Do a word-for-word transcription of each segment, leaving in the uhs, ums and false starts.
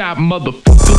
shot, motherfucker.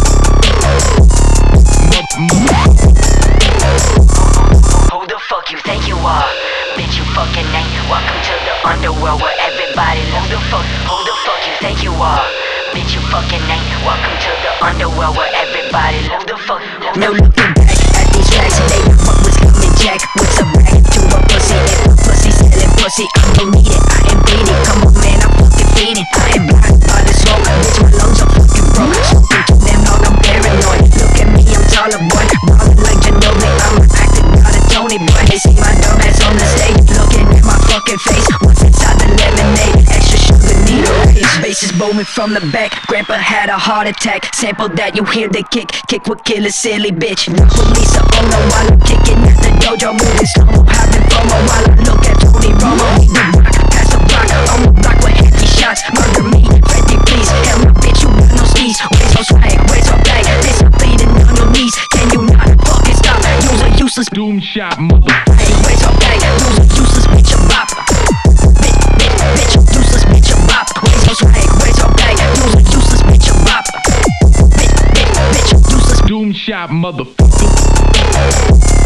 Who the fuck you think you are? Bitch, you fucking ain't. Welcome to the underworld where everybody loves. Who the fuck, who the fuck you think you are? Bitch, you fucking ain't. Welcome to the underworld where everybody loves. Who the fuck, who no looking back at these tracks, they fuck was coming jack. What's a back to a pussy? If a pussy selling pussy, I don't need it, I am greedy. Come on man, I'm fucking feeding. I am blind by the smoke, bitch, my lungs are fucking broke. Smoking to them all, I'm paranoid. Look at me, I'm taller boy, ballin' like Ginobili. I'm acting out a Tony boy. They see my dumb ass on the stage, looking at my fucking face. What's inside the lemonade? Extra sugar, need a raise. Bass is booming from the back. Grandpa had a heart attack. Sample that, you hear the kick. Kick will kill a silly bitch. The police are on the while I'm kicking at the dojo, moving slow-mo, having FOMO while I look at Tony Romo. Need the rock, pass the block, on the block with heavy shots. Murder me, Freddy please. Hell no bitch, you got no skis. Where's your swag, where's your bag? This is bleeding on your knees. Can you not fucking stop? Use a useless doom shot, motherfucker. Hey, where's your bag? Use a useless bitch, a bop. Bitch, bitch, bitch, useless bitch, a bop. Where's your swag, where's your bag? Use a useless bitch, a bop. Bitch, bitch, bitch, useless doom shot, motherfucker.